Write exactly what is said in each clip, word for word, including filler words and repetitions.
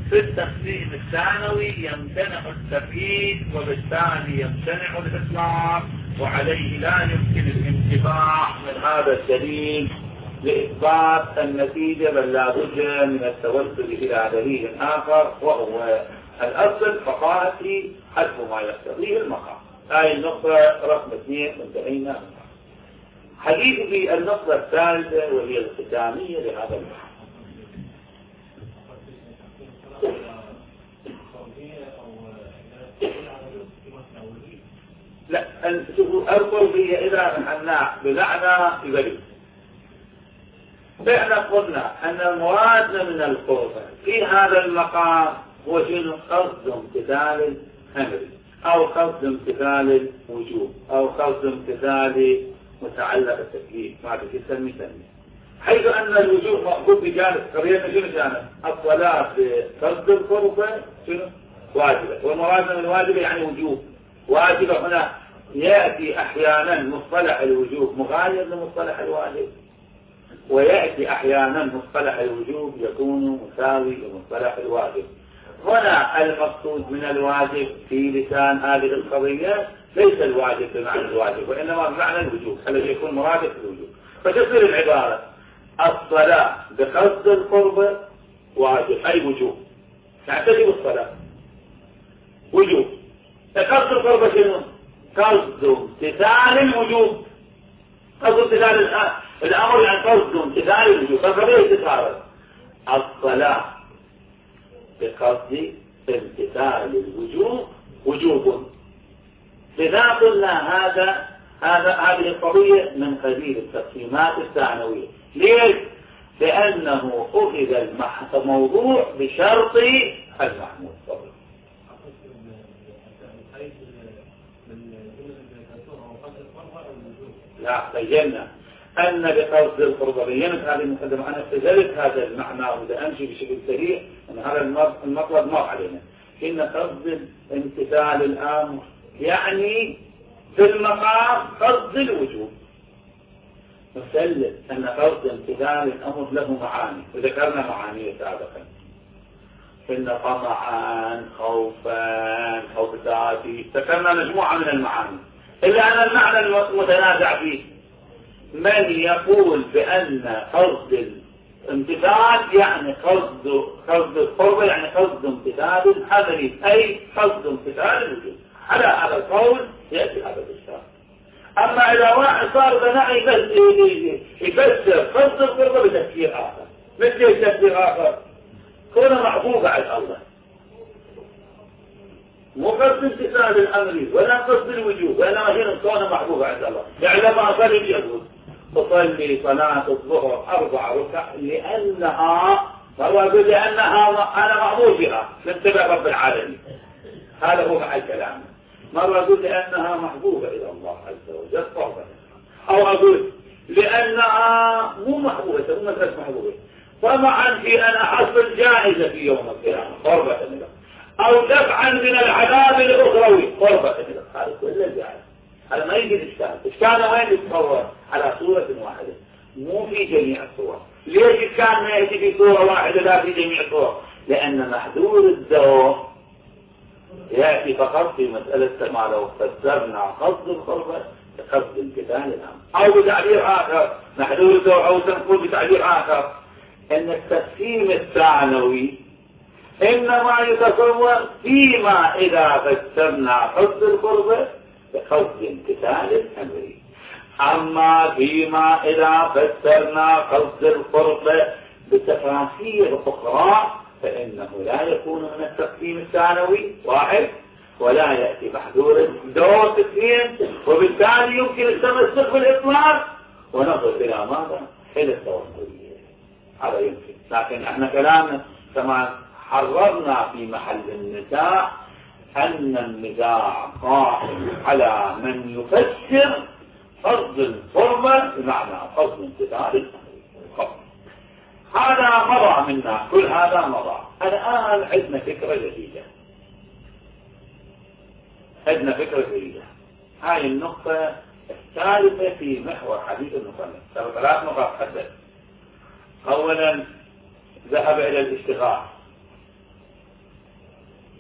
في التقسيم الثانوي يمتنع التفعيل وبالتالي يمتنع الإطلاق، وعليه لا يمكن الانتفاع من هذا الدليل لإثبات النتيجة، بل لا بد من التوسل إلى دليل آخر وهو الأصل، فقالت لي حسب ما يقتضيه المقام. هذه النقطة رقم اثنين انتهينا منها. حديث في النقطة الثالثة وهي الختامية لهذا المقام. لا، شوفوا القربية إذا نحناها بمعنى يبرد، فإحنا قلنا أن المراد من القربة في هذا المقام هو شنو؟ قصد امتثال الأمر أو قصد امتثال الوجوب أو قصد امتثال متعلق التكليف، ما بدي تسمي سمي، حيث أن الوجوب مأخوذ بجانب قريبا شنو جانب؟ الصلاة بقصد القربة شنو؟ واجبة، والمراد من الواجبة يعني وجوب. واجبة هنا يأتي أحيانا مصطلح الوجوب مغاير لمصطلح الواجب، ويأتي أحيانا مصطلح الوجوب يكون مساوي لمصطلح الواجب. هنا المقصود من الواجب في لسان هذه القضية ليس الواجب بمعنى الواجب، وإنما بمعنى الوجوب الذي يكون مرادف الوجوب. فتصير العبارة الصلاة بقصد القرب واجب أي وجوب، تعتقد الصلاة وجوب، قصد القرب شنو؟ قصد امتثال الوجوب، قصد امتثال الأمر يعني قصد امتثال الوجوب، فالقضية تتعرض الصلاة بقصد امتثال الوجوب وجوب. لذا قلنا هذا هذا هذه القضية من قبيل التقسيمات الثانوية. ليش؟ لأنه أخذ الموضوع بشرط المحمود. لا، بينا أن بقصد القرب، بينت هذه المقدمة، أنا استدلت هذا المعنى وإذا أمشي بشكل سريع أن هذا المطلب مر علينا. إن قصد امتثال الأمر يعني في المقام قصد الوجوب. نسلم أن قصد امتثال الأمر له معاني، وذكرنا معاني سابقا، إن طمعا خوفا خوف ذاتي، ذكرنا مجموعة من المعاني، إلا أن المعنى المتنازع فيه من يقول بأن قصد الامتثال يعني قصد قصد القرب يعني قصد امتثال الحذر أي قصد امتثال الوجود. على هذا القول يأتي هذا الإشكال. أما إذا واحد صار بناء يفسر قصد القرب بتفسير آخر، مثل تفسير آخر كون محبوبة على الله، مو قصد امتثال الأمر ولا قصد الوجوب، وإنما هنا كون محبوبة عند الله. يعني لما أصلي يقول أصلي صلاة الظهر أربع ركع لأنها مرة يقول لأنها أنا مأمور بها من تبع رب العالمين، هذا هو مع الكلام. مرة يقول لأنها محبوبة إلى الله عز وجل قربا، أو أقول لأنها مو محبوبة مو مثل محبوبة طمعا في أن أحصل جائزة في يوم القيامة قربة إلى، أو دفعا من العذاب الأخروي قربة إلى. هذا كله جائز، هذا ما يجي الإشكال. إشكال وين يتصور؟ على صورة واحدة مو في جميع الصور. ليش الإشكال ما يأتي في صورة واحدة لا في جميع الصور؟ لأن محدود الدور يأتي فقط في مسألة ما لو فسرنا قصد القربة بقصد امتثال الأمر، أو بتعبير آخر محدود الدور، أو تنقل بتعبير آخر أن التقسيم الثانوي إنما يتصور فيما إذا فسرنا قصد القربة بقصد امتثال الأمر، أما فيما إذا فسرنا قصد القربة بتفاسير أخرى فإنه لا يكون من التقسيم الثانوي واحد، ولا يأتي محذور دور اثنين، وبالتالي يمكن التمسك بالإطلاق ونظر إلى ماذا؟ إلى التوصلية. هذا يمكن، لكن احنا كلامنا كما حررنا في محل النزاع أن النزاع قائم على من يفسر قصد القربة بمعنى قصد امتثال الأمر. هذا مضى منا، كل هذا مضى. الآن عندنا فكرة جديدة، عندنا فكرة جديدة. هاي النقطة الثالثة في محور حديث المصنف. ثلاث نقاط حدث. أولا ذهب إلى الاشتغال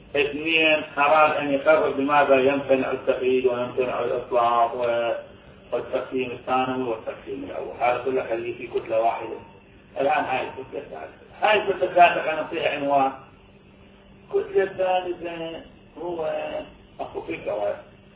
اثنين أراد أن يقرر بماذا يمتنع التقييد ويمتنع الإطلاق والتقسيم الثانوي والتقسيم الأول. هذا كله خليه في كتلة واحدة. الآن هاي الكتلة الثالثة، هاي الكتلة الثالثة كان فيها عنوان. الكتلة الثالثة هو أخو فكرة.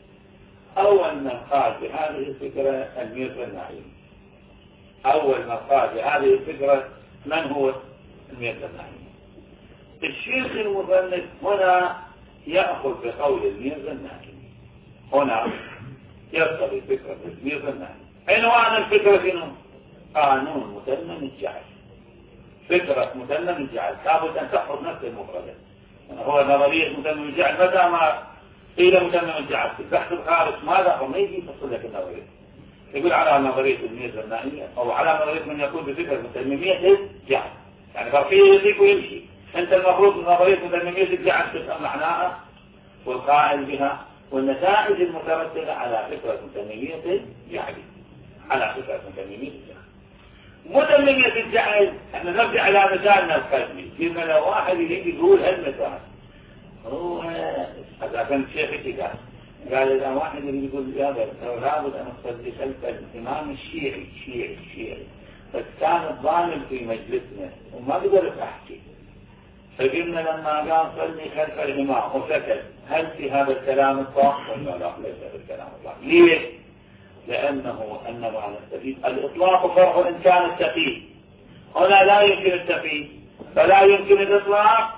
أول من قال بهذه الفكرة الميرزا النعيمي. أول من قال بهذه الفكرة من هو الميرزا النعيمي؟ الشيخ المصنف هنا يأخذ بقول الميرزا النعيمي، هنا يرتضي فكرة الميرزا النعيمي. عنوان الفكرة شنو؟ قانون متمم الجعل. فكرة متمم الجعل لابد أن تأخذ نفس المفردة. هو نظرية متمم الجعل متى ما قيل متمم الجعل في البحث الخارج ماذا هو ما يجي يفصل لك النظرية، يقول على نظرية الميرزا النعيمي أو على نظرية من يقول بفكرة متممية الجعل، يعني فرقية يزيك ويمشي. أنت المفروض نظرية متممية الجعل تفهم معناها والقائل بها والنتائج المترتبة على فكرة متممية الجعل، على فكرة متممية الجعل. متممية الجعل احنا نرجع على مثالنا القدمي، فيما لو واحد يجي يقول هالمثال هو هذا كان الشيخ كده قال إذا واحد اللي يقول هذا لابد أن أصلي خلف الإمام الشيعي الشيعي الشيعي، بس كان الظالم في مجلسنا وما قدرت أحكي، فقلنا لما قال صلي خلف الإمام وسكت، هل في هذا الكلام الصح ولا لا؟ ليس هذا الكلام الصح. ليه؟ لأنه أنما نستفيد الإطلاق فرع إن كان التقييد، هنا لا يمكن التقييد فلا يمكن الإطلاق.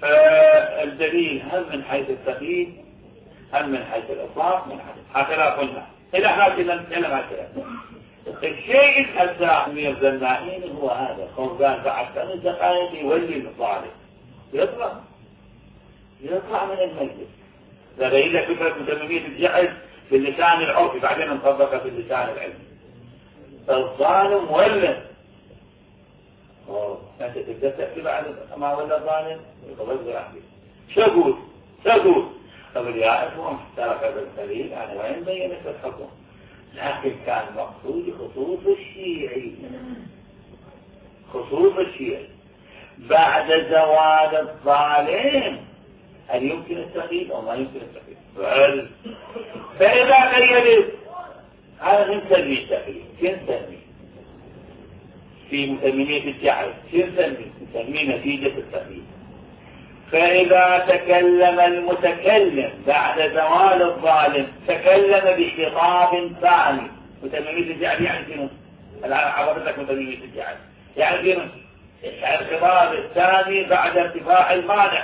فالدليل هل من حيث التقييد هل من حيث الإطلاق من حيث هكذا قلنا إلى هكذا إلى هكذا. الشيء الأساسي الميرزا النعيمي هو هذا، قال بعد خمس دقائق يولي المطالب يطلع يطلع من المجلس. هذا إذا فكرة متممية الجعل باللسان العرفي بعدين نطبقها في اللسان العلمي. الظالم ولد أنت تقدر تحكي بعد ما ولا ظالم يتوزع عليه شو أقول شو أقول أقول يا أخوان ترى هذا الدليل أنا وين بينت الحكم، لكن كان مقصود خصوص الشيعي خصوص الشيعي بعد زوال الظالم هل يمكن التقييد أو ما يمكن التقييد؟ فإذا قيدت هذا نسميه التقييد، شو نسميه؟ في متممية الجعل شو نسميه؟ نسميه نتيجة التقييد. فإذا تكلم المتكلم بعد زوال الظالم تكلم بخطاب ثاني. متممية الجعل يعني شنو؟ الآن عرفتك متممية الجعل يعني شنو؟ الخطاب الثاني بعد ارتفاع المانع.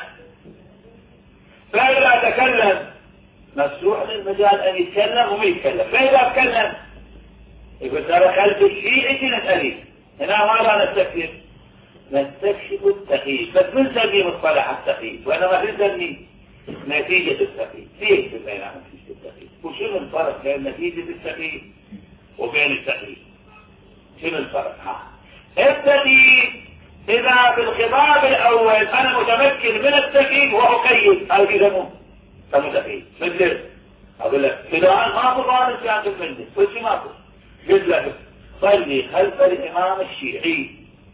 فإذا تكلم مسروح للمجال أن يتكلم وما يتكلم، فإذا تكلم يقول ترى خلف الشيعي نسأليه هنا ماذا نستكشف؟ نستكشف التقييد، بس من نسميه مصطلح التقييد وإنما نسميه نتيجة التقييد. ليش سميناها نتيجة التقييد؟ وشنو الفرق بين نتيجة التقييد وبين التقييد؟ شنو الفرق؟ ها التقييد إذا في الخطاب الأول أنا متمكن من التقييد وأقيد أو يسموه كمتقيد. مثل أقول لك إذا أنا ما بظالم كان في المجلس وشي ما أقول قلت لك صلي خلف الإمام الشيعي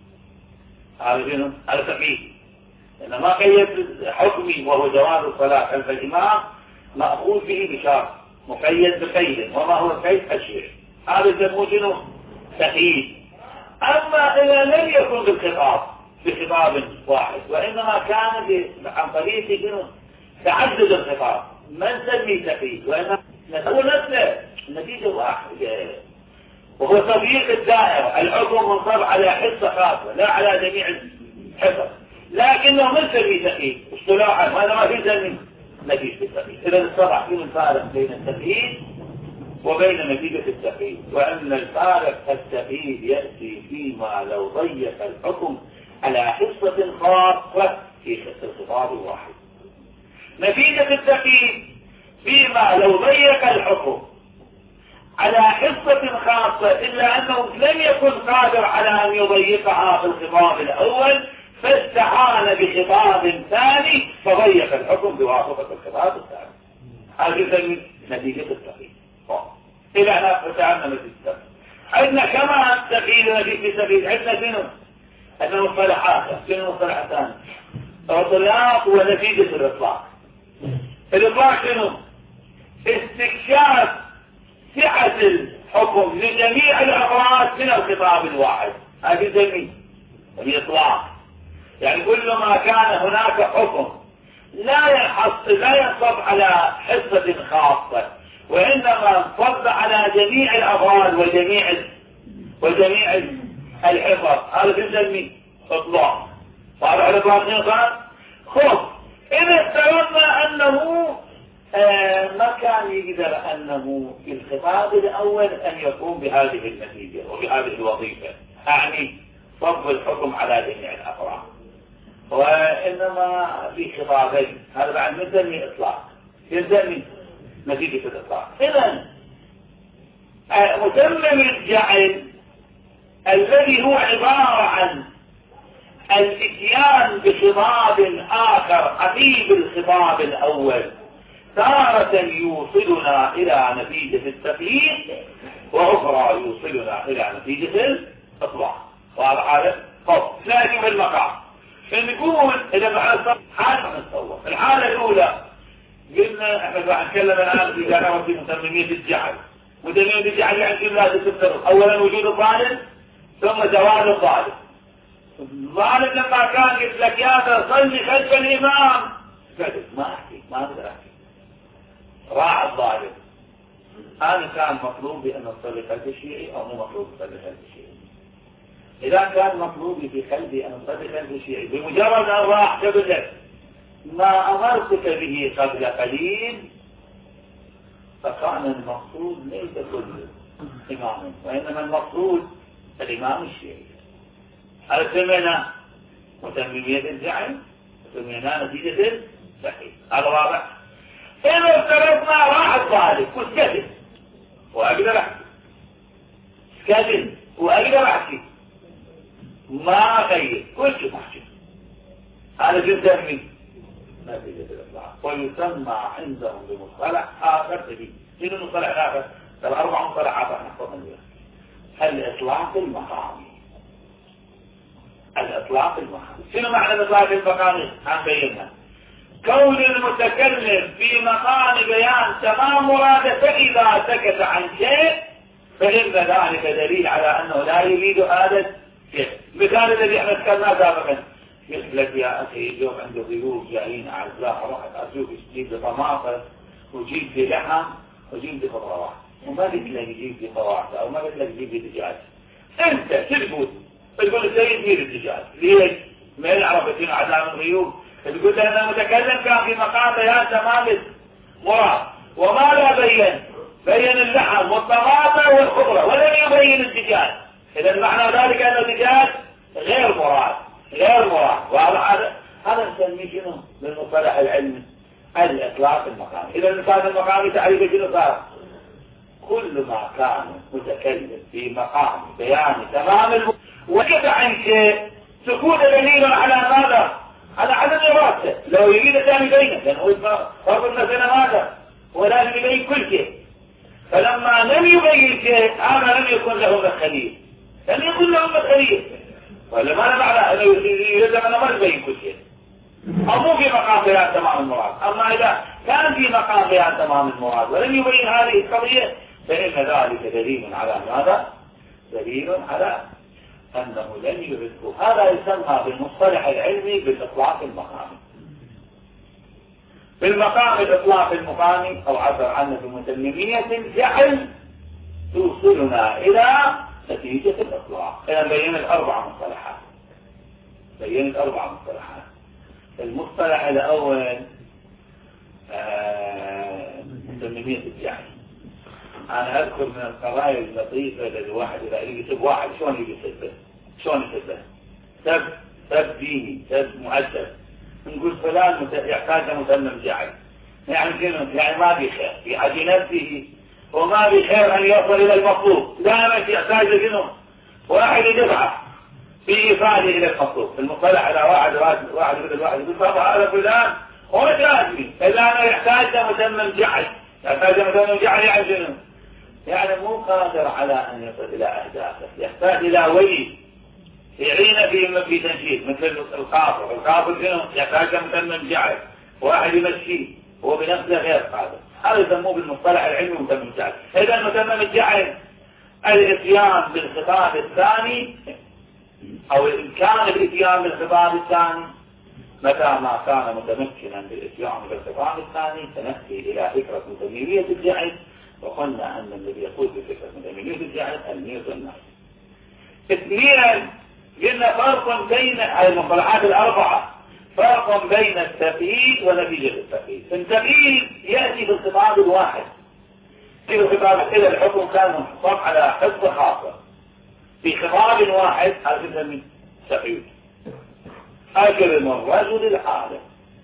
هذا شنو؟ هذا تقييد. إنما ما قيد حكمي وهو جواز الصلاة خلف الإمام مأخوذ به بشرط مقيد بقيد، وما هو القيد الشيعي، هذا يسموه شنو؟ تقييد. أما إذا لم يكن بالخطاب بخطاب واحد وإنما كان عن طريق شنو؟ تعدد الخطاب ما نسميه تقييد، وإنما هو نفسه النتيجة واحدة وهو تضييق الدائرة. الحكم منصب على حصة خاصة لا على جميع الحصص، لكنه من سميه تقييد اصطلاحا هذا ما في سميه نتيجة التقييد. إذا اصطلح فيه الفارق بين التقييد وبين نتيجة التقييد، وأن الفارق التقييد يأتي فيما لو ضيق الحكم على حصة خاصة في الخطاب الواحد. نتيجة التقييد فيما لو ضيق الحكم على حصة خاصة إلا أنه لم يكن قادر على أن يضيقها في الخطاب الأول فاستعان بخطاب ثاني فضيق الحكم بواسطة الخطاب الثاني. هذه نتيجة التقييد. إلى أن فتعلنا نتيجة التقييد. عندنا كما تقييد نتيجة التقييد عندنا شنو؟ عندنا مصطلحات. شنو مصطلح ثاني؟ الإطلاق ونتيجة الإطلاق. الإطلاق شنو؟ استكشاف سعة الحكم لجميع الأفراد من الخطاب الواحد، هذه يسميه الإطلاق. يعني كل ما كان هناك حكم لا ينحص لا ينصب على حصة خاصة، وإنما انصب على جميع الأفراد وجميع وجميع الحصص، هذا يسميه إطلاق. وهذا على إطلاق الإنسان خذ. إذا افترضنا أنه آه ما كان يقدر أنه في الخطاب الأول أن يقوم بهذه النتيجة وبهذه الوظيفة، أعني صب الحكم على جميع الأفراد، وإنما في خطابين، هذا بعد يسمي إطلاق، يسمي نتيجة الإطلاق. إذن متمم الجعل الذي هو عبارة عن الاتيان بخطاب آخر حبيب الخطاب الأول تارة يوصلنا إلى نتيجة التقييد، وأخرى يوصلنا إلى نتيجة الإطلاق. وهذا حالة فصل لازم المقام. فنقول إذا بعد حالة نتصور الحالة الأولى قلنا احنا راح نتكلم الآن في دائرة متممية الجعل. متممية الجعل يعني لازم تفترض أولا وجود الظالم ثم زوال الظالم. الظالم لما كان قلت لك يا صلي خلف الإمام كذب، ما أحكي ما أقدر أحكي، راح الظالم. أنا كان مطلوب بأن أصلي خلف الشيعي أو مو مطلوب أصلي خلف الشيعي؟ إذا كان مطلوبي في قلبي أن أصلي خلف الشيعي بمجرد أن راح قبل لك ما أمرتك به قبل قليل، فكان المقصود ليس كل إمام، وإنما المقصود الإمام الشيعي. هذا سمينا متممية الجعل، سمينا نتيجة التقييد. هذا واضح. إذا افترضنا راح الظالم وسكتل وأقدر أحكي، سكتل وأقدر أحكي ما غير كل شيء محكي، هذا يسمى نتيجة الإطلاق. ويسمى عندهم بمصطلح آخر تبي شنو المصطلح الآخر؟ الأربع مصطلحات نحفظهم بها. الإطلاق المقامي. الإطلاق المقامي شنو معنى الإطلاق المقامي؟ هنبينها. كون المتكلم في مقام بيان تمام مراده، فإذا سكت عن شيء فإن ذلك دليل على أنه لا يريد هذا الشيء. مثال الذي احنا تكلمنا سابقا، يقول لك يا أخي اليوم عنده ضيوف جايين أعزاء، أروح أشوف تجيب لي طماطم وجيب لي لحم وجيب لي خضروات، وما قلت لك يجيب لي فواكه أو ما قلت لك يجيب لي دجاج. أنت تقول تقول السيد مير الدجاج، ليش؟ ما يعرف شنو عدم الضيوف. تقول له أنا متكلم كان في مقام بيان تمام مراد، وما لا بين بين اللحم والطماطم والخضرة ولم يبين الدجاج. إذا معنى ذلك أن الدجاج غير مراد غير مراد. وهذا هذا نسميه شنو بالمصطلح العلمي؟ الإطلاق المقامي. إذا الإطلاق المقامي تعريفه شنو صار؟ كل ما كان متكلم في مقام بيان تمام الم... وكذا عن شيء سكوت دليل على ماذا؟ على عدم إرادته. لو يريد كان يبينه، لأنه فرض المسألة ماذا؟ هو لازم يبين كل شيء. فلما لم يبين شيء هذا لم يكن له مدخلية، لم يكن له مدخلية. ولا ما معنى أنه يريد أنه ما يبين كل شيء، أو مو في مقام بيان تمام المراد. أما إذا كان في مقام بيان تمام المراد ولم يبين هذه القضية فإن ذلك دليل على ماذا؟ دليل على أنه لن يرده. هذا يسمى بالمصطلح العلمي بالإطلاق المقامي. بالمقام الإطلاق المقامي أو عبر عنه بمتممية الجعل توصلنا إلى نتيجة الإطلاق. إذا بين الأربع مصطلحات بين الأربع مصطلحات. المصطلح الأول متممية الجعل. أنا أذكر من القضايا اللطيفة الذي واحد إذا يجيب واحد شلون يجي يسبه شلون يسبه سب سب ديني سب مؤدب، نقول فلان يحتاج متمم جعل، يعني شنو؟ يعني ما في خير في حد نفسه وما في خير أن يصل إلى المطلوب، دائما يحتاج شنو؟ واحد يدفع في إفادة إلى المطلوب. المصطلح على واحد واحد واحد يقول واحد يقول طبعا هذا فلان هو لازمي إلا أنا يحتاج متمم جعل. يحتاج متمم جعل يعني شنو؟ يعني مو قادر على أن يصل إلى أهدافه، يحتاج إلى ولي يعين في في تنشيط مثل القاصر. القاصر شنو؟ يحتاج متمم جعل، واحد يمشيه هو بنفسه غير قادر. هذا يسموه بالمصطلح العلمي متمم الجعل. إذا المتمم الجعل الاتيان بالخطاب الثاني أو الإمكان الاتيان بالخطاب الثاني. متى ما كان متمكنا بالاتيان بالخطاب الثاني سنأتي إلى فكرة متممية الجعل، وقلنا أن الذي يقول بفكرة متممية الجعل النيوتن. اثنين، قلنا فرق بين المصطلحات الأربعة، فرق بين التقييد ونتيجة التقييد. التقييد يأتي بالخطاب الواحد، في الخطاب إذا الحكم كان منصب على حصة خاصة في خطاب واحد، هذا يسمى تقييد. أكرم الرجل العالم،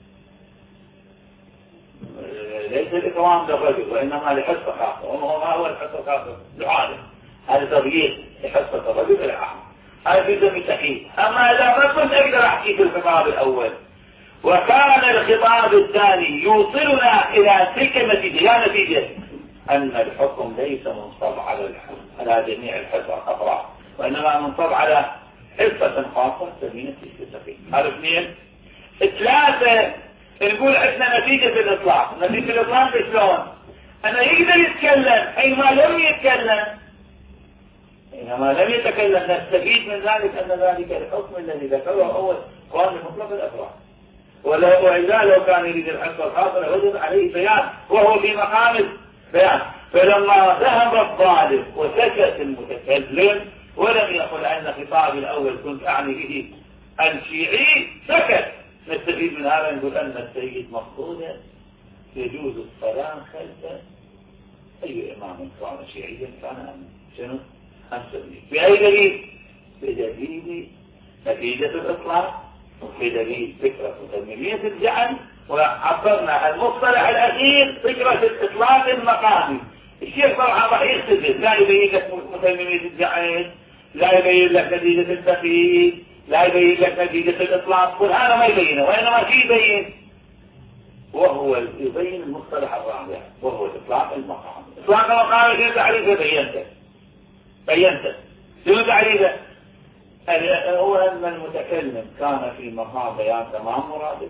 ليس الإكرام للرجل وإنما لحصة خاصة، وما هو الحصة الخاصة؟ العالم. هذا تغيير لحصة الرجل العالم، هذا يسمى تقييد. أما إذا ما كنت أقدر أحكي في الخطاب الأول وكان الخطاب الثاني يوصلنا إلى تلك النتيجة، يا نتيجة أن الحكم ليس منصب على على جميع الحصة الأفراد، وإنما منصب على حصة خاصة تسميها نتيجة التقييد. هذا اثنين. ثلاثة، نقول عندنا نتيجة الإطلاق. نتيجة الإطلاق شلون؟ أنه يقدر يتكلم حينما لم يتكلم، حينما لم يتكلم نستفيد من ذلك أن ذلك الحكم الذي ذكره هو قام بمطلق الأفراد. وإذا لو كان يريد الحصة الخاصة لوجد عليه بيان وهو في مقام البيان. فلما ذهب الظالم وسكت المتكلم ولم يقل أن خطابي الأول كنت أعني به الشيعي، سكت، نستفيد من هذا نقول أن السيد مقصودا يجوز الصلاة خلف أي إمام كان شيعيا كان أم شنو أم سني. بأي دليل؟ بدليل نتيجة الإطلاق، بدليل فكرة متممية الجعل، وعبرنا المصطلح الأخير فكرة الإطلاق المقامي. الشيخ طبعا راح يختلف، لا يبين لك متممية الجعل، لا يبين لك نتيجة التقييد، لا يبين لك نتيجة الإطلاق، كل هذا ما يبينه، وإنما شيء يبين وهو يبين المصطلح الرابع وهو الإطلاق المقامي. إطلاق المقامي شنو تعريفه؟ بينته بينته شنو تعريفه؟ هو أن المتكلم كان في مقام بيان تمام مراده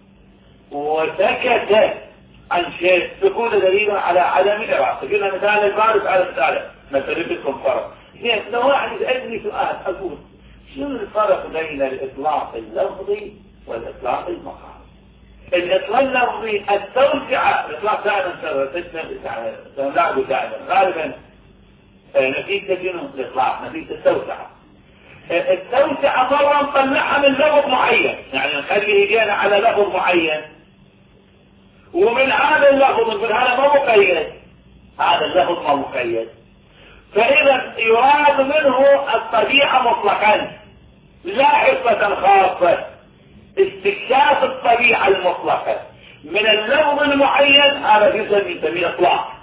وسكت عن شيء تكون دليلا على عدم الإرادة. قلنا مثال البارد على مثال مثل بكم فرق. لو واحد يسألني سؤال أقول شنو الفرق بين الإطلاق اللفظي والإطلاق المقامي؟ الإطلاق اللفظي التوسعة، الإطلاق دائما سنلعب دائما غالبا نتيجة شنو الإطلاق؟ نتيجة التوسعة. التوسعة مرة نطلعها من لفظ معين، يعني نخليه يجينا على لفظ معين، ومن هذا اللفظ نقول هذا ما مقيد، هذا اللفظ ما مقيد، فإذا يراد منه الطبيعة مطلقا لا حصة خاصة، استكشاف الطبيعة المطلقة من اللفظ المعين، هذا يسمى يسمى إطلاق.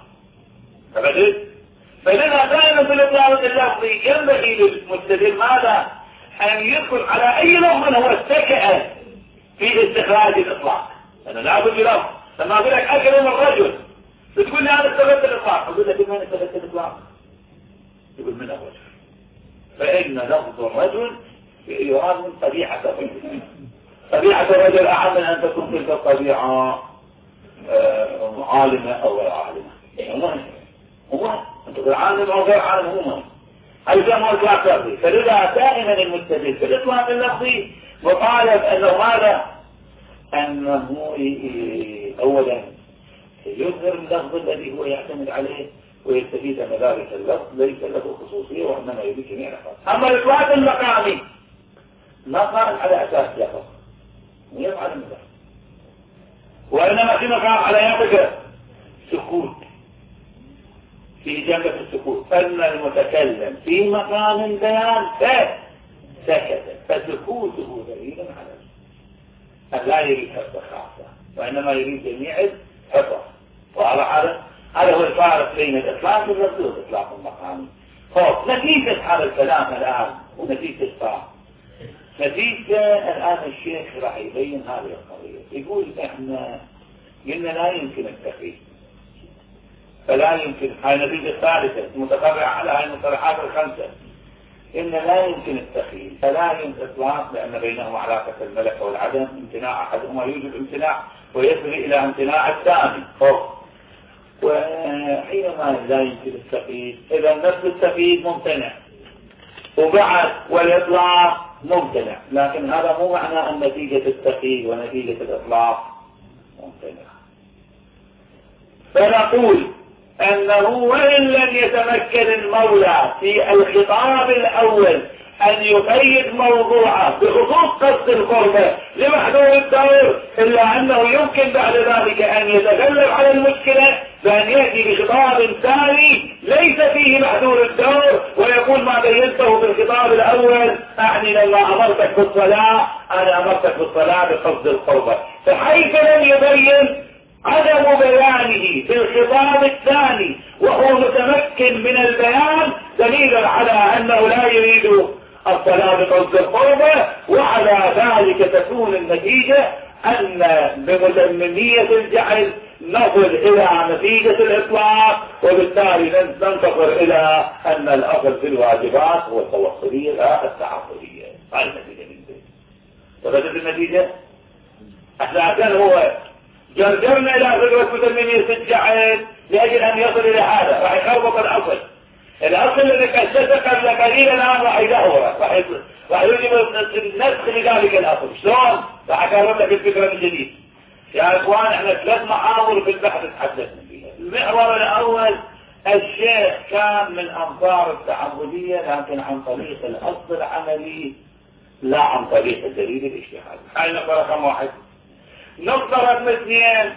فلذا دائما في الإطلاق اللفظي ينبغي للمستدل ماذا؟ أن يدخل على أي لفظ هو استكأ في استخراج الإطلاق. أنا لا أقول بلفظ، لما أقول لك أكرم الرجل بتقول لي أنا استفدت الإطلاق، أقول لك من استفدت الإطلاق؟ يقول من الرجل، فإن لفظ الرجل يراد من طبيعة الرجل. طبيعة الرجل أعم من أن تكون تلك الطبيعة عالمة أو غير عالمة. هو أنت غير عالم أو غير عالم، هو مهم. هذا هو الإطلاق اللفظي. فلذا دائما المستدل في الإطلاق اللفظي مطالب أنه ماذا؟ أنه أولا يظهر اللفظ الذي هو يعتمد عليه ويستفيد من ذلك اللفظ ليس له خصوصية وإنما يريد جميع الأفراد. أما الإطلاق المقامي ما قام على أساس لفظ ويفعل المثال، وإنما في مقام على ينفجر سكوت في جنبة السكوت، أن المتكلم في مقام البيان سكت، فسكوته دليل على أن لا يريد حصة خاصة وإنما يريد جميع الحصص. وعلى هذا هذا هو الفارق بين الإطلاق اللفظي والإطلاق المقامي. طيب نتيجة هذا الكلام الآن ونتيجة الفارق، نتيجة الآن الشيخ راح يبين هذه القضية. يقول إحنا قلنا لا يمكن التقييد، فلا يمكن، هاي النتيجة الثالثة المتفرعة على هاي المصطلحات الخمسة، إن لا يمكن التخيل، فلا يمكن إطلاق لأن بينهما علاقة الملك والعدم، امتناع أحدهما يوجد امتناع ويسري إلى امتناع الثاني. وحينما لا يمكن التقييد، إذا نفس التقييد ممتنع، وبعد والإطلاق ممتنع، لكن هذا مو معنى أن نتيجة التقييد ونتيجة الإطلاق ممتنع. فنقول أنه وإن لم يتمكن المولى في الخطاب الأول أن يقيد موضوعه بخصوص قصد القربة لمحذور الدور، إلا أنه يمكن بعد ذلك أن يتغلب على المشكلة بأن يأتي بخطاب ثاني ليس فيه محذور الدور، ويقول ما بينته بالخطاب الأول أعني لما أمرتك بالصلاة أنا أمرتك بالصلاة بقصد القربة. فحيث لم يبين عدم بيانه في الخطاب الثاني وهو متمكن من البيان دليل على أنه لا يريد الصلاة بقصد القربة، وعلى ذلك تكون النتيجة أن بمتممية الجعل نصل إلى نتيجة الإطلاق، وبالتالي ننتظر إلى أن الأصل في الواجبات هو التوصلية لا التعقلية. هذه النتيجة من ذلك. فبدت النتيجة احنا كان هو جرجرنا إلى فكرة متممية الجعل لأجل أن يصل إلى هذا، راح يخربط الأصل. الأصل الذي كشفت قبل قليل الآن راح يدهوره، راح راح يجب النسخ لذلك الأصل. شلون؟ راح أكرر لك الفكرة من جديد. يا إخوان احنا ثلاث محاور في البحث تحدثنا فيها. المحور الأول الشيخ كان من أنظار التعبدية لكن عن طريق الأصل العملي لا عن طريق الدليل الاجتهادي. هاي نقطة رقم واحد. نقطة رقم اثنين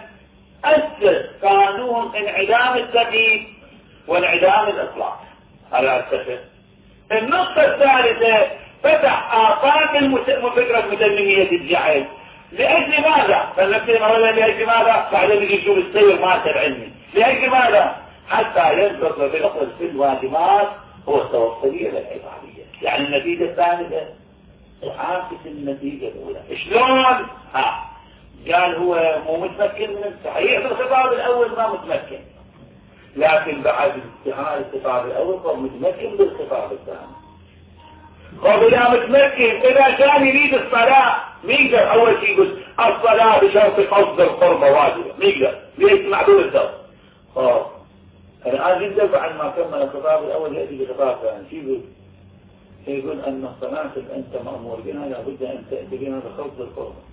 أسس قانون انعدام التقييد وانعدام الإطلاق على التفق. النقطة الثالثة فتح آفاق فكرة متممية الجعل. لأجل ماذا؟ فالنفسي مرة لأجل ماذا؟ بعدين يجي يشوف السير مالته العلمي. لأجل ماذا؟ حتى ينتصر بالأصل في الواجبات هو التوصلية للعبادية. يعني النتيجة الثالثة تعاكس النتيجة الأولى. شلون؟ ها قال هو مو متمكن من صحيح بالخطاب الأول ما متمكن، لكن بعد انتهاء الخطاب الأول هو متمكن بالخطاب الثاني. وبلا متمكن إذا كان يريد الصلاة ميقدر أول شيء يقول الصلاة بشرط قصد القربة واجبة، ميقدر ليش معدول الدور. اه الآن ينزل بعد ما كمل الخطاب الأول يأتي بخطاب ثاني، شو يقول؟ يقول أن الصلاة أنت مأمور بها لابد أن تأتي بها بقصد القربة.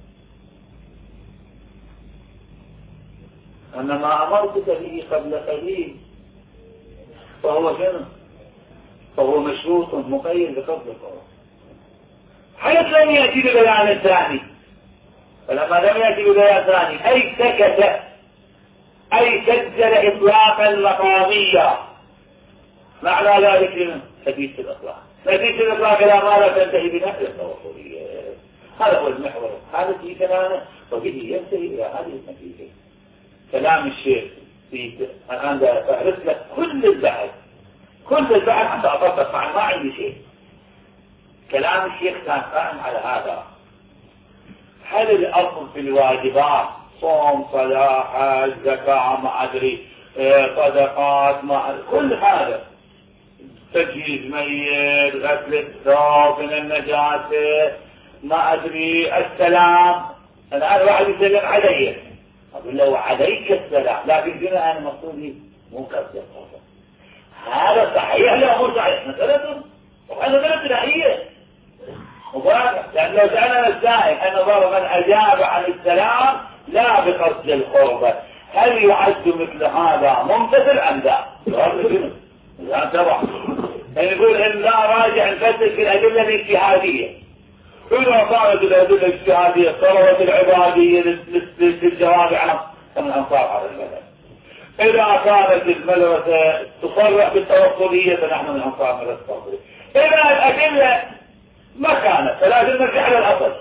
أن ما أمرتك به قبل قليل فهو شنو؟ فهو مشروط مقيد بقصد القربة. حيث لم يأتي ببيان ثاني، فلما لم يأتي ببيان ثاني أي سكت أي سجل إطلاقا مقاميا، معنى ذلك نتيجة الإطلاق. نتيجة الإطلاق إلى ما لا تنتهي بنفس التوصلية. هذا هو المحور، هذا في كلامه وبه ينتهي إلى هذه النتيجة. كلام الشيخ في الآن فأعرف لك كل البحث كل البحث حتى أطبق مع ما عندي شيء. كلام الشيخ كان قائم على هذا. هل الأصل في الواجبات صوم صلاة حج زكاة ما أدري صدقات ما أدري كل هذا، تجهيز ميت غسل الثوب من النجاسة ما أدري السلام. الآن واحد يسلم علي أقول له عليك السلام، لكن هنا أنا مقصودي مو قصد القربة. هذا صحيح لا مو صحيح؟ مسألة وهذا مسألة نهائية مباركة، لأن لو سألنا السائل أن ضرب من أجاب عن السلام لا بقصد القربة هل يعد مثل هذا ممتثل أم لا؟ لا طبعا. نقول إن لا راجع نفتش في الأدلة الاجتهادية. إذا كانت الأدلة الاجتهادية صارت العبادية للجواب عن الأنصار على المذهب. إذا كانت المدرسة تصرح بالتوصلية فنحن من أنصار مدرسة التوصلية. إذا الأدلة ما كانت فلازم نرجع على الأصل.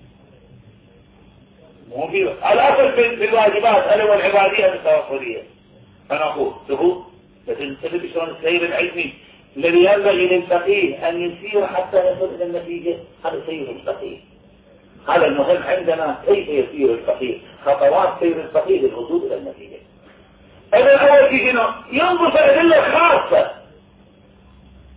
مو في الأصل في الواجبات ألا والعبادية التوصلية. فنقول له لتنتبه شلون السير العلمي الذي ينبغي للفقيه أن يسير حتى يصل إلى النتيجة. هذا سير الفقيه، هذا المهم عندنا كيف يسير الفقيه، خطوات سير الفقيه للوصول إلى النتيجة. إذا أول شيء شنو؟ ينظر في الأدلة الخاصة.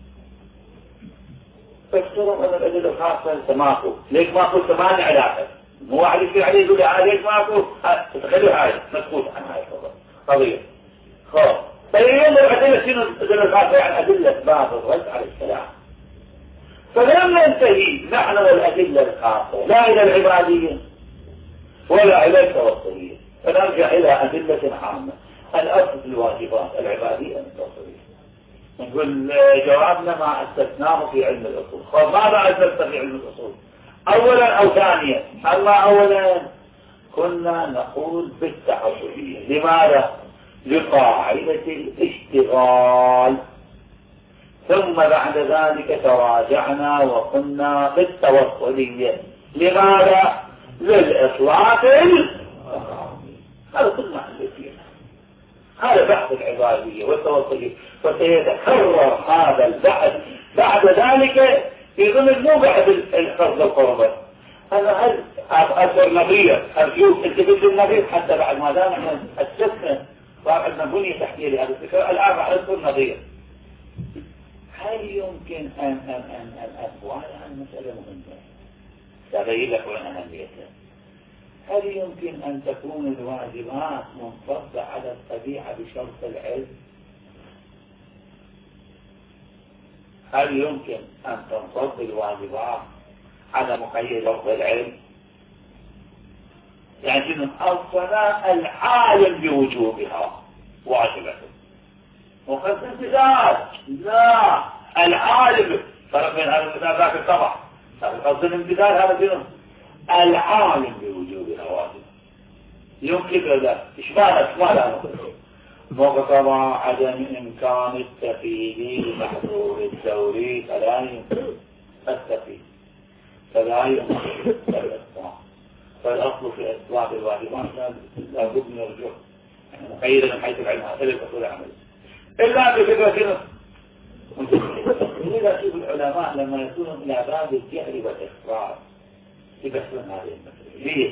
فافترض أن الأدلة الخاصة أنت ماكو، ليش ماكو ثمان علاقة؟ مو واحد يصير عليه يقول ليش ماكو تخلي هاي مسكوت عن هاي قضية. خلاص فاليوم الأدلة شنو أدلة الخاصة عن أدلة باب الرد على السلام. فلم ننتهي نحن والأدلة الخاصة لا إلى العبادية ولا إلى التوصلية، فنرجع إلى أدلة عامة. الأصل في الواجبات العبادية التوصلية. نقول جوابنا ما أسسناه في علم الأصول. خلاص ماذا أسست في علم الأصول؟ أولا أو ثانيا؟ الله أولا كنا نقول بالتعصبية. لماذا؟ لقاعدة الاشتغال. ثم بعد ذلك تراجعنا وقلنا بالتوصلية. لماذا؟ للإطلاق. هذا كل ما فيه. هذا بحث العبادية والتوصلية. فسيتكرر هذا البحث بعد ذلك في ضمن مو بعد القصد القربة. أنا هل أذكر نظير أرجوك أنت بدي النظير حتى بعد ما دام احنا أسسنا صار عندنا بنية تحتية لهذا الفكرة. الآن راح أذكر نظير. هل يمكن أن أن أن أن أقول عن مسألة مهمة تبين لك عن أهميتها؟ هل يمكن أن تكون الواجبات منصبة على الطبيعة بشرط العلم؟ هل يمكن أن تنصب الواجبات على مقيد شرط العلم؟ يعني من الصلاة العالم بوجوبها واجبة وقد امتثال. لا العالم فرق بين هذا المثال ذاك الطبع. قصد الامتثال هذا شنو؟ العالم بوجوبها واجب. يمكن لا اشمعنى اشمعنى مقتضى عدم امكان التفييد بمحظور الدوري فلا يمكن التفييد فلا يمكن الاطلاق. فالاصل في اطلاق الواجبات لابد من الرجوع مقيدا من حيث العلم الى الاصول العمليه الا بفكره لذا شوف العلماء لما يكونوا الى باب الجهل والاخبار يبحثون هذه المسألة. ليش؟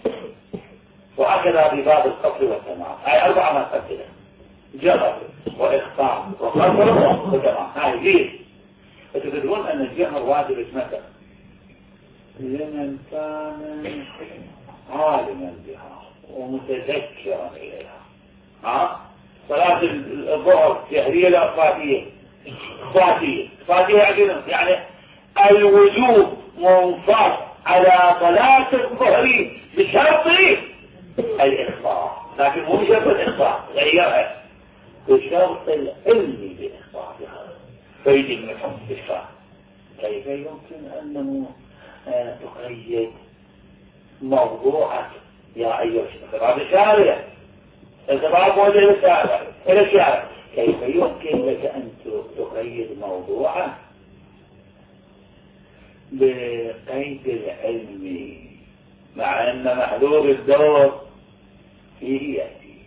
وهكذا بباب القصر والسماع. هاي أربعة مسألة: جهر وإخطاء وقصر وسماع. هاي ليش؟ فتدرون أن الجهر واجب متى؟ لمن كان عالما بها ومتذكرا إليها. ها؟ صلاة الظهر جهرية لا إخفاقية؟ إخفاقية. إخفاقية يعني الوجوب منصب على صلاة الظهر بشرط الإخفاء، لكن مو بشرط الإخفاء غيرها بشرط العلم بإخفاءها فيجب منهم الإخفاء. كيف يمكن أنه آه تقيد موضوعك يا أيها الشباب الشارع الشباب موجه الشارع إلى الشارع كيف يمكن لك أن تقيد موضوعك بقيد العلم مع أن محذور الدور فيه يأتي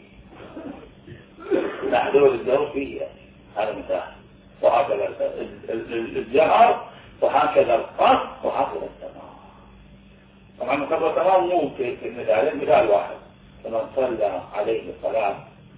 محذور الدور فيه يأتي. هذا مثال. وهكذا الجهر وهكذا القصد وهكذا التمام. طبعا القصد والتمام مو في المثال مثال واحد. فمن صلى عليه الصلاة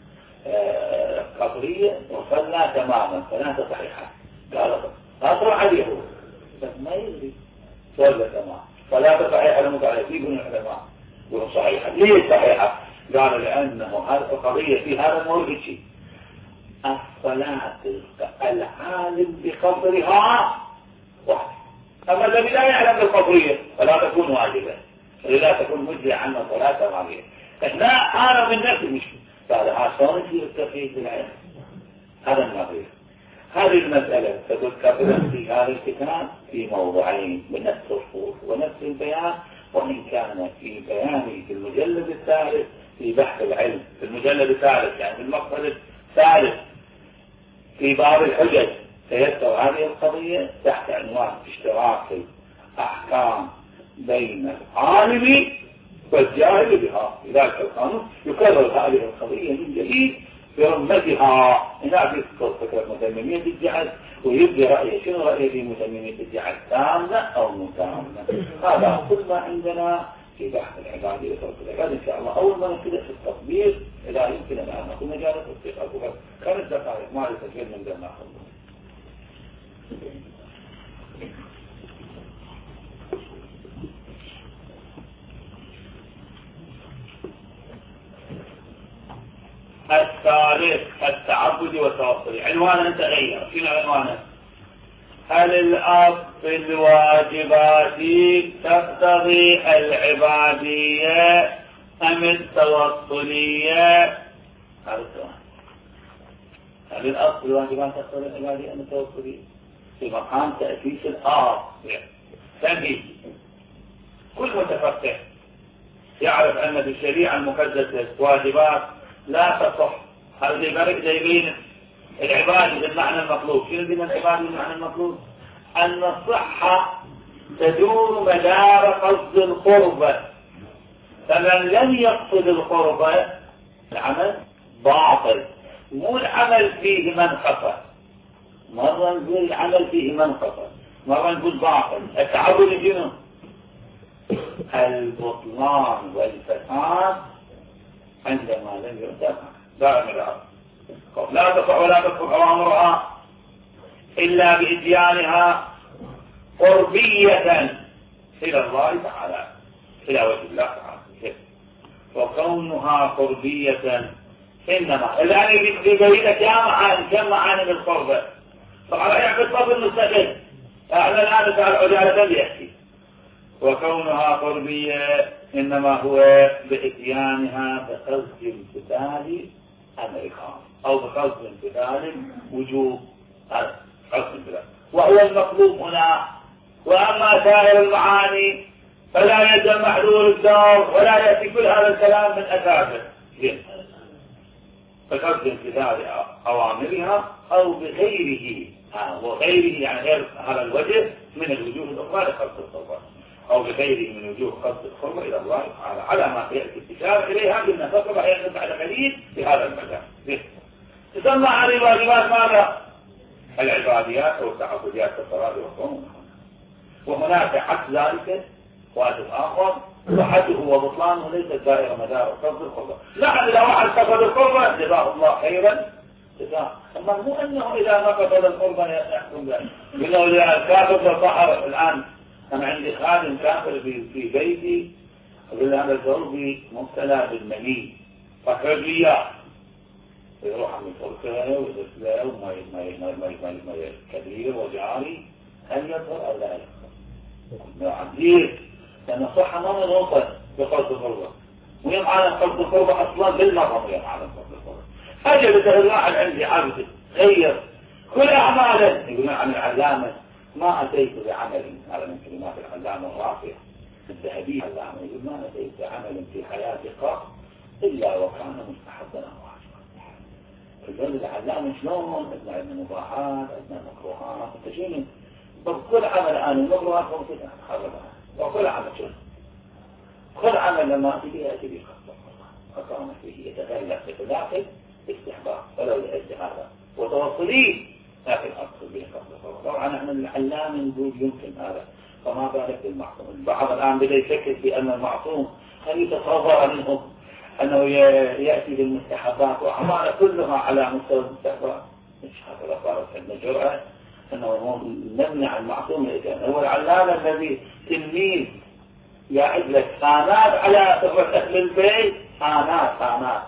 قصرية وصلى تماما صلاة صحيحة قال أطرع عليه بس ما يدري صلى تمام صلاة صحيحة لمتعلقين من العلماء يقولون صحيحة. ليه صحيحة؟ قال لأنه هذه القضية في هذا المورد شيء الصلاة العالم بقصرها واحد، أما الذي لا يعلم بالقصرية فلا تكون واجبة لا تكون مجزئة عنا صلاة واجبة. احنا أنا من نفسي مش هذا عشان في التقييد العلم. هذا النظير. هذه المسألة تذكر في هذا الكتاب في موضوعين بنفس الصوت ونفس البيان، وإن كان في بيانه في المجلد الثالث في بحث العلم في المجلد الثالث يعني في المقصد الثالث في باب الحجج سيذكر هذه القضية تحت عنوان اشتراك الأحكام بين العالم والجاهل بها. لذلك القانون يكرر هذه القضية من جديد برمتها. هناك يذكر فكرة متممية الجهل ويبدي رأيه شنو رأيه في متممية الجهل تامة أو متامة. هذا كل ما عندنا في بحث العبادية وترك العبادة إن شاء الله. أول ما نبدأ في التطبيق إذا يمكن أن نكون مجال التطبيق أكبر كانت دقائق ما لتسجيل من دون ناخذ. الثالث التعبد والتوصل. عنوانه انت غير، شنو عنوانه؟ هل الأصل في الواجبات تقتضي العبادية أم التوصلية؟ هذا السؤال. هل الأصل في الواجبات تقتضي العبادية أم التوصلية؟ في مقام تأسيس الأصل. ثاني، كل متفقه يعرف أن في الشريعة المقدسة واجبات لا تصح. هذا يبين العبادة بالمعنى المطلوب. شنو بين العبادة بالمعنى المطلوب؟ أن الصحة تدور مدار قصد القربة، فمن لم يقصد القربة العمل باطل. مو العمل فيه منقصة، مرة نقول العمل فيه منقصة، مرة نقول باطل. التعبد شنو؟ البطلان والفساد عندما لم يؤتى دائم الأرض. لا تصح ولا تصح أوامرها إلا بإتيانها قربية إلى الله تعالى، إلى وجه الله تعالى. وكونها قربية إنما الآن يبين لك يا معاني كم معاني بالقربة. طبعا يعمل طب المستقل. احنا الآن تعالى عجالة بيحكي. وكونها قربية إنما هو بإتيانها بقصد امتثال أمريكا أو بقصد امتثال وجوب هذا قصد امتثال، وهو المطلوب هنا. وأما سائر المعاني فلا يلزم محلول الدار ولا يأتي كل هذا الكلام من أساسه. بقصد امتثال أوامرها أو بغيره، وغيره يعني غير هذا الوجه من الوجوه الأخرى لقصد الصواب، أو بغيره من وجوه قصد القرب إلى الله تعالى على ما يأتي الإشارة إليها بالنفق وحيث على قليل في هذا المجال. تسمى هذه الواجبات ماذا؟ العباديات أو التعبديات كالصلاة والصوم. وهناك عكس ذلك واجب آخر صحته وبطلانه ليست دائرة مدار قصد القرب. نعم إذا واحد قصد القرب جزاه الله خيرا جزاه، أما مو أنه إذا ما قصد القرب يحكم ذلك. إنه إذا كافر الظهر الآن أنا عندي خادم كافر في في بيتي، أقول له هذا زوجي مبتلى بالمني فكرجيات، يروح عند فرقه ويغسله وما ما ما ما ما كبير وجاري، هل يظهر أو لا يظهر؟ عزيز لأن الصحة ما منوطة بقصد القربة، ويوم عالم قصد القربة أصلا بالمرة ويوم عالم قصد القربة. أجل إذا الواحد عندي عبد غير كل أعماله. يقولون عن العلامة ما أتيت بعمل، هذا من كلمات العلامة الرافعة الذهبية. العلامة يقول ما أتيت بعمل في حياتي قط إلا وكان مستحبا أو واجبا. فالجل العلامة شلون؟ أثناء عندنا مباحات، أثناء مكروهات، تجيني بكل عمل أنا المكروهات ممكن أخربها، وكل عمل شنو؟ كل عمل لما تجي يأتي بخطة فكان فيه يتغلق بخلاف استحباب ولو لأجل هذا وتوصليه، لكن أقصد به قصد. طبعا احنا العلام نقول يمكن هذا، فما بالك بالمعصوم. البعض الآن بدأ يفكر في أن المعصوم هل يتصور منهم أنه يأتي بالمستحبات وأعمال كلها على مستوى المستحبات. مش هذا صارت عندنا جرأة أنه نمنع المعصوم الإجابة. هو العلام الذي تلميذ يعد لك خانات على صفة أهل البيت، خانات خانات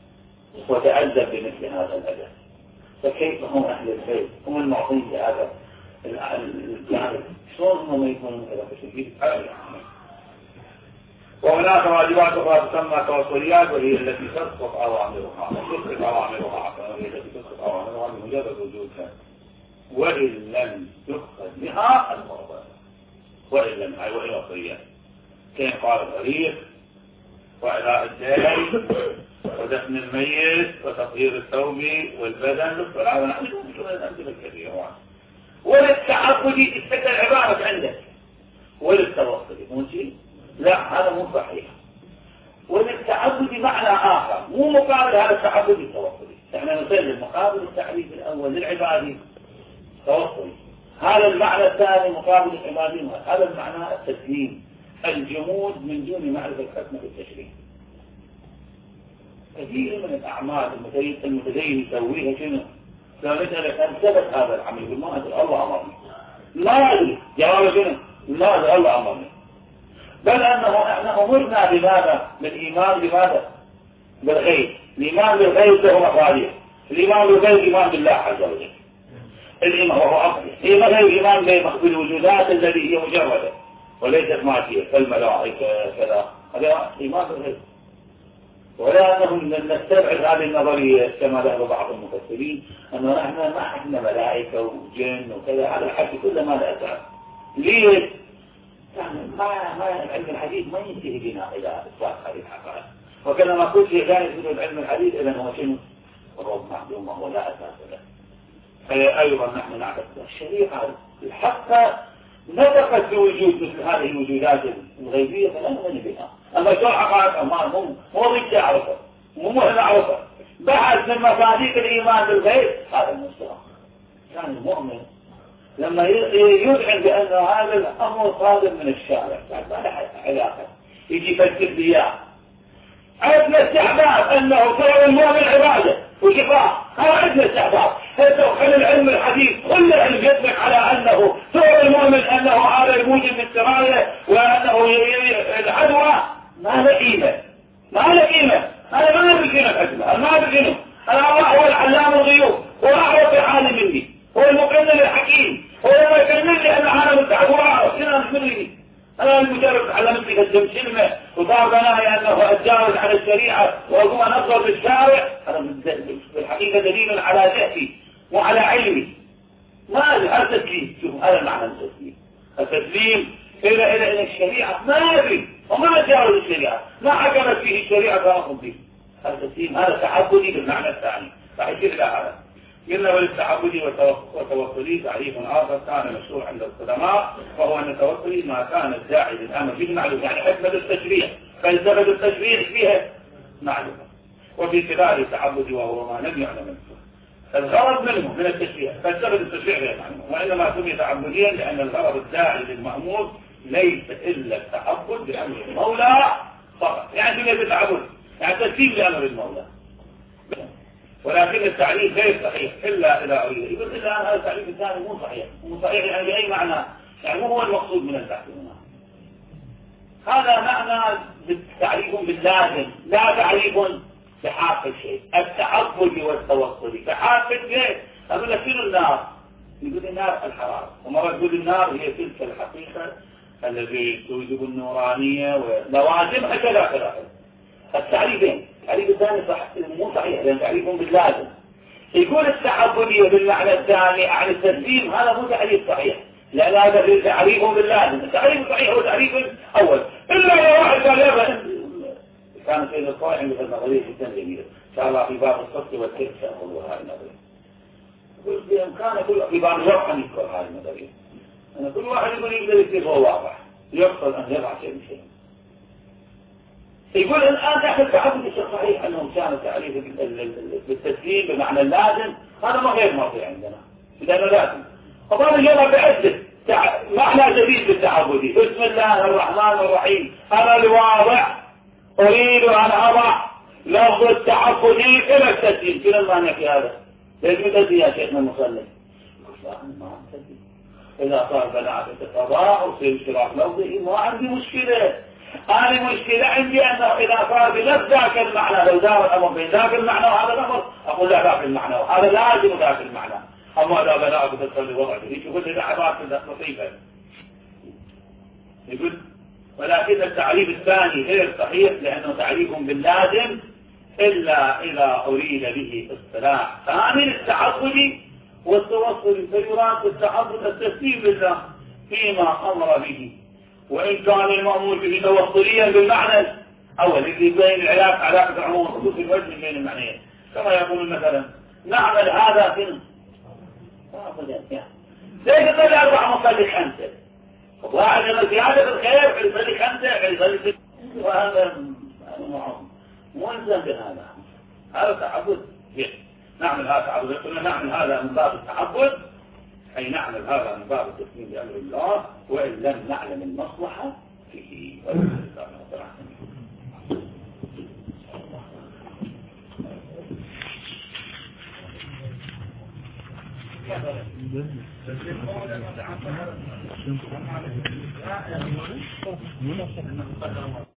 وتأدب بمثل هذا الأدب. فكيف هم أهل البيت هم المعصومين بهذا الجانب؟ شلون هم يكونون كذا بشكل عالي؟ وهناك واجبات أخرى تسمى توصليات، وهي التي تسقط أوامرها تسقط أوامرها وهي التي تسقط أوامرها بمجرد وجودها وإن لم يؤخذ بها القربان، وإن لم أي وهي وصية كان قال الغريق وإعلاء الدين ودفن الميت وتطهير الثوب والبدن للصلاة ونحن نشوف الأمثلة الكثيرة. وللتعبد استكى العبارة عندك وللتوصل ماشي؟ لا هذا مو صحيح. وللتعبد معنى آخر مو مقابل هذا التعبد التوصلي. احنا نسلم مقابل التعريف الأول للعبادي توصلي، هذا المعنى الثاني مقابل العبادي، هذا المعنى التسليم الجمود من دون معرفة حكمة التشريع. كثير من الأعمال المتدين يسويها شنو؟ لو نسألك أن ثبت هذا العمل يقول ما أدري الله أمرني، ما أدري جواب شنو؟ ما أدري الله أمرني. بل أنه احنا أمرنا بماذا؟ بالإيمان بماذا؟ بالغيب. الإيمان بالغيب له مصالح. الإيمان بالغيب إيمان بالله عز وجل. الإيمان وهو أصلي. الإيمان الإيمان بالوجودات التي هي مجردة وليست مادية كالملائكة كذا، هذا إيمان بالغيب. ولا أنهم نستبعد هذه النظرية كما ذهب بعض المفسرين أنه احنا ما احنا ملائكة وجن وكذا، هذا الحكي كله ما له أساس. ليش؟ يعني ما ما علم الحديث ما ينتهي بنا إلى إثبات هذه الحقائق. وكما قلت لا يثبت علم الحديث إذا هو شنو؟ الرب معلوم وهو لا أساس له. أيضا نحن نعتقد الشريعة الحق نطقت بوجود مثل هذه الوجودات الغيبية فلا نؤمن بها. أما شو حقائق ما مو مو ضد أعرفه مو مهم أعرفه. بحث من مصادق الإيمان بالغيب هذا المستوى. كان المؤمن لما يدعي بأن هذا الأمر صادر من الشارع ما له علاقة يجي يفكر بياه. عندنا استحباب أنه فعل المؤمن عبادة وشفاء، هذا عندنا استحباب. هذا خلي العلم الحديث كل العلم يدلك على أنه فعل المؤمن أنه هذا يوجد من السراية وأنه العدوى ما له قيمة ما له قيمة. أنا ما أدري قيمة العدوى، أنا ما أدري قيمة. أنا الله هو العلام الغيوب، هو أعرف العالم مني، هو المقنن الحكيم، هو ما يكمل لي أن عالم التعب وأعرف هنا أخبرني. أنا المجرد علمت لي قدم كلمة وصار بناي أنه أتجاوز على الشريعة وأقوم أنظر بالشارع، هذا بالحقيقة دليل على جهلي وعلى علمي. ما هذا تسليم. شوف هذا معنى التسليم. التسليم إلى إلى إلى الشريعة ما أدري وما أتجاوز الشريعة، ما حكمت فيه الشريعة فأخذ به. هذا تسليم، هذا تعبدي بالمعنى الثاني. راح يصير إلى هذا. قلنا وللتعبدي والتوصلي تعريف آخر كان مشروع عند القدماء، وهو أن التوصلي ما كان الداعي للأمر به معلوم، يعني حكمة التشريع، فلسفة التشريع فيها معلومة. وفي خلال التعبدي وهو ما لم يعلم الغرض منه من التشريع، فلسفة التشريع غير معلومة، وإنما سمي تعبديا لأن الغرض الداعي للمأمور ليس إلا التعبد بأمر المولى فقط. يعني سمي بالتعبد يعني تسليم لأمر المولى، ولكن التعريف غير صحيح إلا إلى أريد. يقول إلا أن هذا التعريف الثاني مو صحيح. مو صحيح يعني بأي معنى؟ يعني مو هو المقصود من البحث هنا. هذا معنى تعريف باللازم، لا تعريف بحق الشيء. التعبد والتوصل بحق الشيء. أقول لك شنو النار؟ يقول النار الحرارة، ومرة يقول النار هي تلك الحقيقة التي توجب النورانية ولوازمها كذا كذا. التعريفين، التعريف الثاني صح مو صحيح لأن تعريفهم باللازم. يقول التعبدية بالمعنى الثاني عن التسليم، هذا مو تعريف صحيح، لأن هذا تعريف باللازم. التعريف صحيح هو تعريف أول، إلا لو واحد قال يا كان سيد الصالح مثل النظرية جدا جميلة إن شاء الله في باب الصدق والكذب سأقول هذه النظرية. يقول بإمكانه كل في باب الوضع أن يذكر هذه النظرية. أنا كل واحد يقول يقدر يكتب هو واضح، يقصد أن يضع شيء بشيء. يقول الآن داخل التعبد الصحيح أنه كان تعريف بالتسليم بمعنى اللازم، هذا ما غير مرضي عندنا لأنه لازم. طبعا اليوم بعدة معنى جديد بالتعبدي، بسم الله الرحمن الرحيم، أنا الواضع أريد أن أضع لفظ التعبدي إلى التسليم. شنو المعنى في هذا؟ ليش متسليم يا شيخنا المصلي؟ يقول لا ما متسليم. إذا صار بناء التقضاء أو سير اشتراك لفظه ما عندي مشكلة. أنا مشكلة عندي أنه إذا صار بنفس ذاك المعنى، لو دار الأمر بين ذاك المعنى وهذا الأمر أقول لا ذاك المعنى وهذا لازم ذاك المعنى. أما إذا بناء بتدخل الوضع به يقول لي عبارة لطيفة. يقول ولكن التعريف الثاني غير صحيح لأنه تعريف باللازم إلا إذا أريد به اصطلاح ثاني للتعبد والتوصل، فيراد التعبد التسليم لله فيما أمر به، وإن كان المأمور به توصليا بالمعنى أول اللي بين العلاقة علاقة العموم والخصوص الوجه بين المعنيين، كما يقول مثلا نعمل هذا في ليس تقول أربع مصلي خمسة، واحد من زيادة الخير يصلي خمسة يصلي ستة، وهذا مو إنسان بهذا. هذا تعبد. نعمل هذا تعبد، قلنا نعمل هذا من باب التعبد أي نعمل هذا من باب التسليم لأمر الله وإن لم نعلم المصلحة فيه.